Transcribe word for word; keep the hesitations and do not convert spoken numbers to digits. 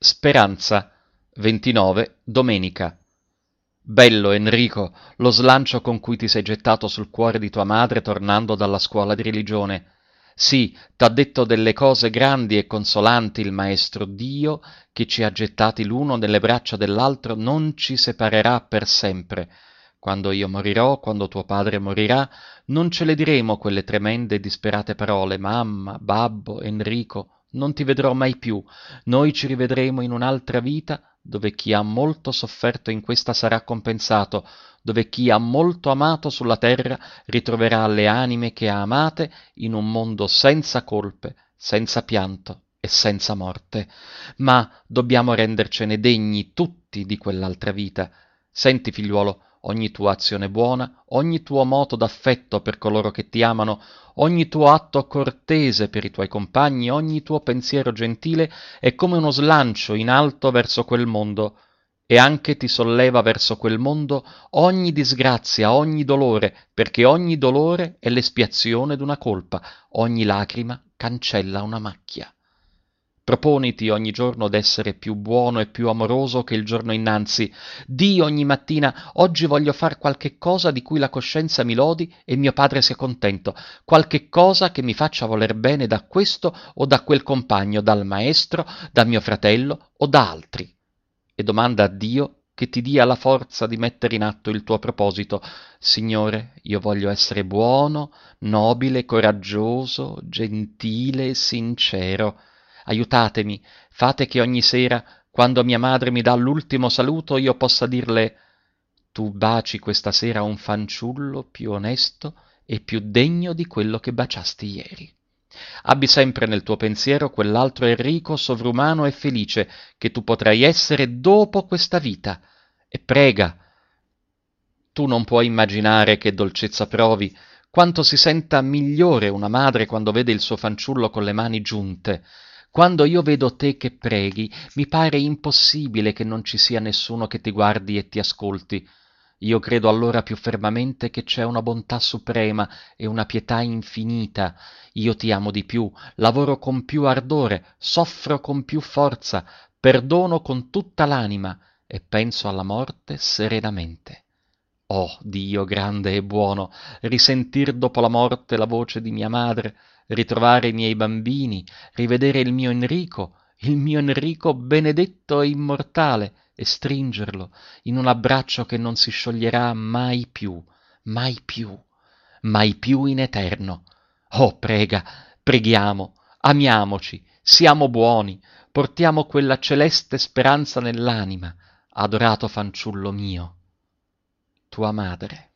Speranza, ventinove, domenica. Bello, Enrico, lo slancio con cui ti sei gettato sul cuore di tua madre tornando dalla scuola di religione. Sì, t'ha detto delle cose grandi e consolanti il Maestro Dio, che ci ha gettati l'uno nelle braccia dell'altro, non ci separerà per sempre. Quando io morirò, quando tuo padre morirà, non ce le diremo quelle tremende e disperate parole, mamma, babbo, Enrico, non ti vedrò mai più. Noi ci rivedremo in un'altra vita, dove chi ha molto sofferto in questa sarà compensato, dove chi ha molto amato sulla terra ritroverà le anime che ha amate in un mondo senza colpe, senza pianto e senza morte. Ma dobbiamo rendercene degni tutti di quell'altra vita. Senti, figliuolo, ogni tua azione buona, ogni tuo moto d'affetto per coloro che ti amano, ogni tuo atto cortese per i tuoi compagni, ogni tuo pensiero gentile è come uno slancio in alto verso quel mondo, e anche ti solleva verso quel mondo ogni disgrazia, ogni dolore, perché ogni dolore è l'espiazione d'una colpa, ogni lacrima cancella una macchia. Proponiti ogni giorno d'essere più buono e più amoroso che il giorno innanzi. Dì ogni mattina: oggi voglio far qualche cosa di cui la coscienza mi lodi e mio padre sia contento, qualche cosa che mi faccia voler bene da questo o da quel compagno, dal maestro, da mio fratello o da altri. E domanda a Dio che ti dia la forza di mettere in atto il tuo proposito. Signore, io voglio essere buono, nobile, coraggioso, gentile, sincero. Aiutatemi, fate che ogni sera, quando mia madre mi dà l'ultimo saluto, io possa dirle: tu baci questa sera un fanciullo più onesto e più degno di quello che baciasti ieri. Abbi sempre nel tuo pensiero quell'altro Enrico sovrumano e felice che tu potrai essere dopo questa vita. E prega. Tu non puoi immaginare che dolcezza provi, quanto si senta migliore una madre quando vede il suo fanciullo con le mani giunte. Quando io vedo te che preghi, mi pare impossibile che non ci sia nessuno che ti guardi e ti ascolti. Io credo allora più fermamente che c'è una bontà suprema e una pietà infinita. Io ti amo di più, lavoro con più ardore, soffro con più forza, perdono con tutta l'anima e penso alla morte serenamente. Oh, Dio grande e buono, risentir dopo la morte la voce di mia madre, ritrovare i miei bambini, rivedere il mio Enrico, il mio Enrico benedetto e immortale, e stringerlo in un abbraccio che non si scioglierà mai più, mai più, mai più in eterno. Oh, prega, preghiamo, amiamoci, siamo buoni, portiamo quella celeste speranza nell'anima, adorato fanciullo mio. Tua madre.